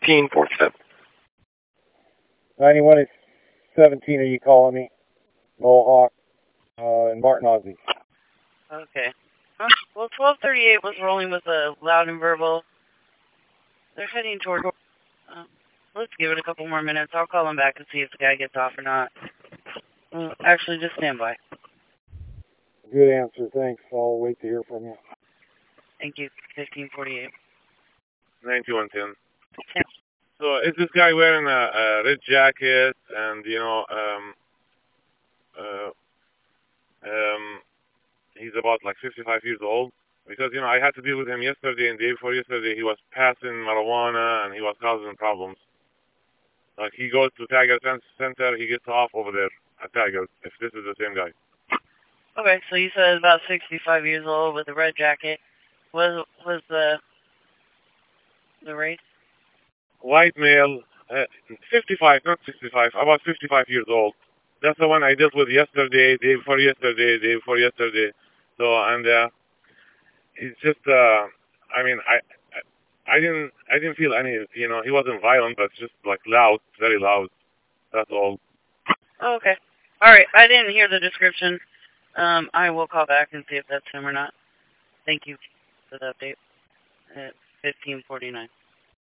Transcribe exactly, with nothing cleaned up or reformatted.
fifteen forty-seven. ninety-one is seventeen, are you calling me? Mohawk, uh, and Martin Ozzie. Okay. Huh? Well, twelve thirty-eight was rolling with a loud and verbal. They're heading toward... Uh, let's give it a couple more minutes. I'll call him back and see if the guy gets off or not. Well, actually, just stand by. Good answer, thanks. I'll wait to hear from you. Thank you. fifteen forty-eight. ninety-one ten. So is this guy wearing a, a red jacket and, you know, um, uh, um, he's about like fifty-five years old? Because, you know, I had to deal with him yesterday and the day before yesterday. He was passing marijuana and he was causing problems. Like, he goes to Tiger Center, he gets off over there at Tiger, if this is the same guy. Okay, so you said about sixty-five years old with a red jacket. Was was the the race? White male, uh, fifty-five, not sixty-five, about fifty-five years old. That's the one I dealt with yesterday, day before yesterday, day before yesterday. So, and uh, it's just, uh, I mean, I, I, I didn't, I didn't feel any, you know, he wasn't violent, but just like loud, very loud. That's all. Oh, okay. All right. I didn't hear the description. Um, I will call back and see if that's him or not. Thank you for the update at fifteen forty-nine.